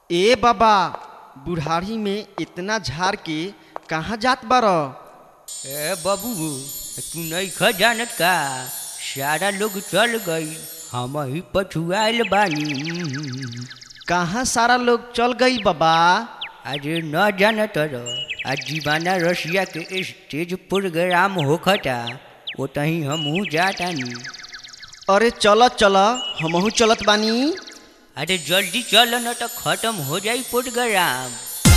ए बाबा बुढ़ारी में इतना झाड़ के कहाँ जात बार? ए बाबू तू नहीं खा जानत का सारा लोग चल गई हम ही पछुआल बानी। कहाँ सारा लोग चल गई बाबा? अरे न जानत आज दीवाना रसिया के स्टेज प्रोग्राम होखता ओतही हमहू जातानी। अरे चल चल हमहू चलत बानी। अरे जल्दी चल न तो खत्म हो जाई प्रोग्राम।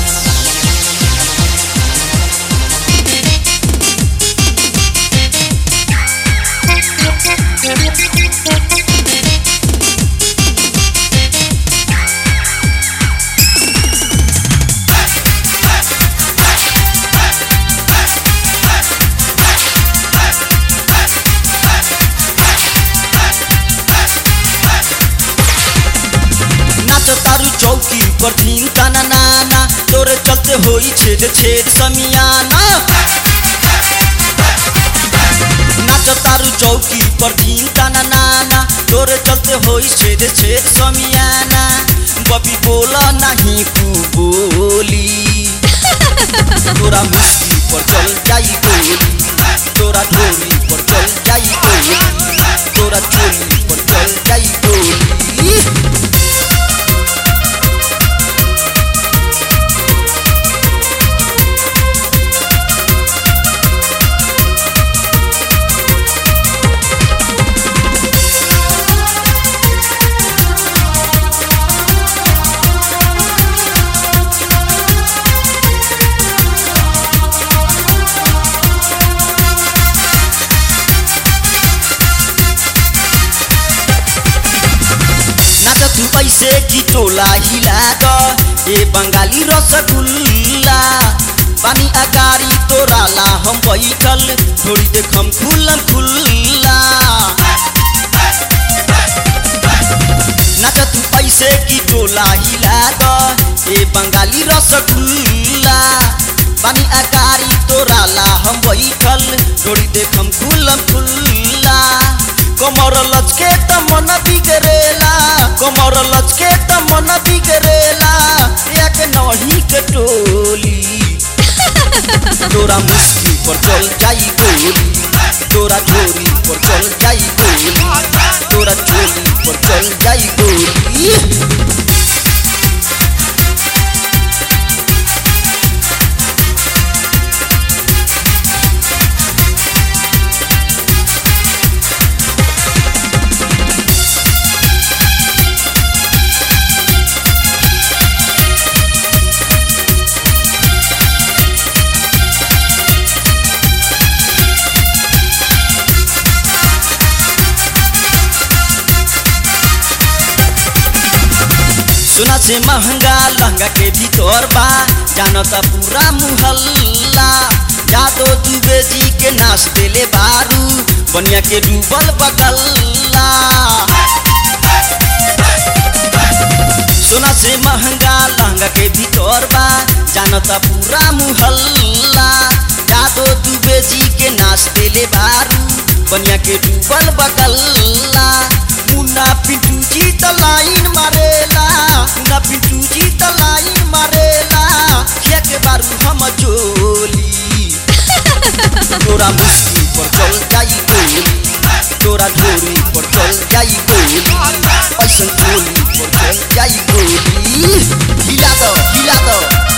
चौकी पर तीन तना नाना तोरे चलते होई छेद छेद समियाना। नाच तारू चौकी पर तीन तना नाना तोरे चलते होई छेद छेद समियाना। बबी बोला नहीं तू बोली तोरा मुस्की पर चल जाई गोली, तोरा ढोली पर चल जाई गोली, तोरा चोली पर चल जाई गोली। तू ऐसे की टोला हिला द ए बंगाली रसगुल्ला। पानी अगारी तोरा ला हम बैठल थोड़ी देख हम खुल्लम खुल्ला। नाच तू ऐसे की टोला हिला द ए बंगाली रसगुल्ला। पानी अगारी तोरा ला हम बैठल थोड़ी देख हम खुल्लम खुल्ला। कमर लचके त मन बिगड़ेला, कमर लचके त मन बिगड़ेला। एक नहीं के टोली तोरा मुस्की पर चल जाई गोली, तोरा झोली पर चल जाई गोली, तोरा चोली पर चल जाई गोली। सोना से महंगा लहंगा के भीतर बा जानता पूरा मुहल्ला। जादो दुबे जी के नाच देले बारू बनिया के डूबल बगल्ला। सोना से महंगा लहंगा के भीतर बा जानता पूरा मुहल्ला। जादो दुबे जी के नाच देले बारू बनिया के डूबल बगल्ला। मुन्ना पिंटू जी त लाइन मारेला, मुन्ना पिंटू जी त लाइन मारेला। किया के बारू हम चोली तोरा मुस्की पर चल जाई गोली, तोरा ढोली पर चल जाई गोली, ऐसन गोली पर चल जाई गोली। हिला दो हिला दो।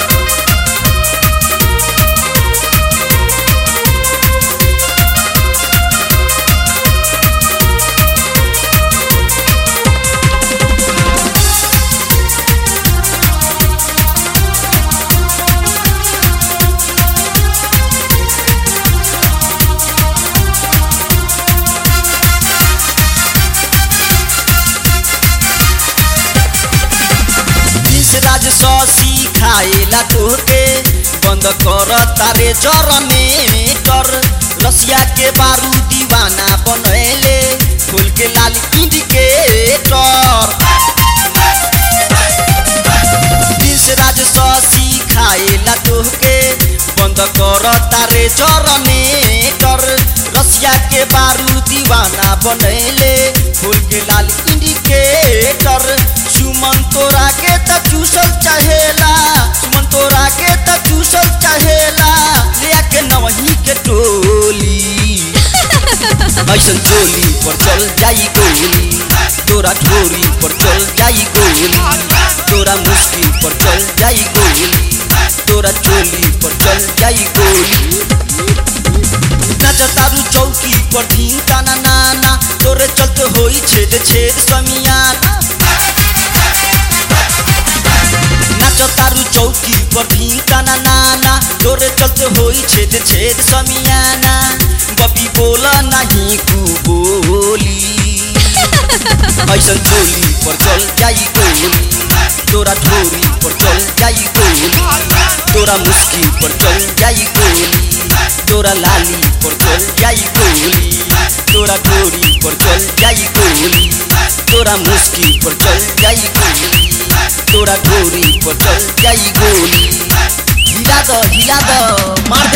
राज ससी खाएला तोके बंद कर तारे जरनेटर। रसिया के बारू दीवाना बनैले खोल के लाल इंडिकेटर। राज ससी खाएला तोके बंद कर तारे जरनेटर। रसिया के बारू दीवाना बनैले खोल के लाल इंडिकेटर। सुमन तोरा के त चूसल ऐसन चोली पर चल जाई गोली तोरा ढोरी पर चल जाई गोली तोरा मुस्की पर चल जाई गोली तोरा चोली पर चल जाई गोली नाचतारू चौकी पर धीन ताना नाना तोरे चलते होई छेद छेद समियाना नाचतारू चौकी पर धीन ताना नाना तोरे चलते होई छेद छेद समियाना बबी बोला नहीं कु बोली ऐसन चोली पर चल जाई गोली तोरा ढोरी पर चल जाई गोली तोरा मुस्की पर चल जाई गोली तोरा लाली पर चल जाई गोली तोरा ढोरी पर चल जाई गोली तोरा मुस्की पर चल जाई गोली तोरा ढोरी पर चल जाई गोली हिला दो मार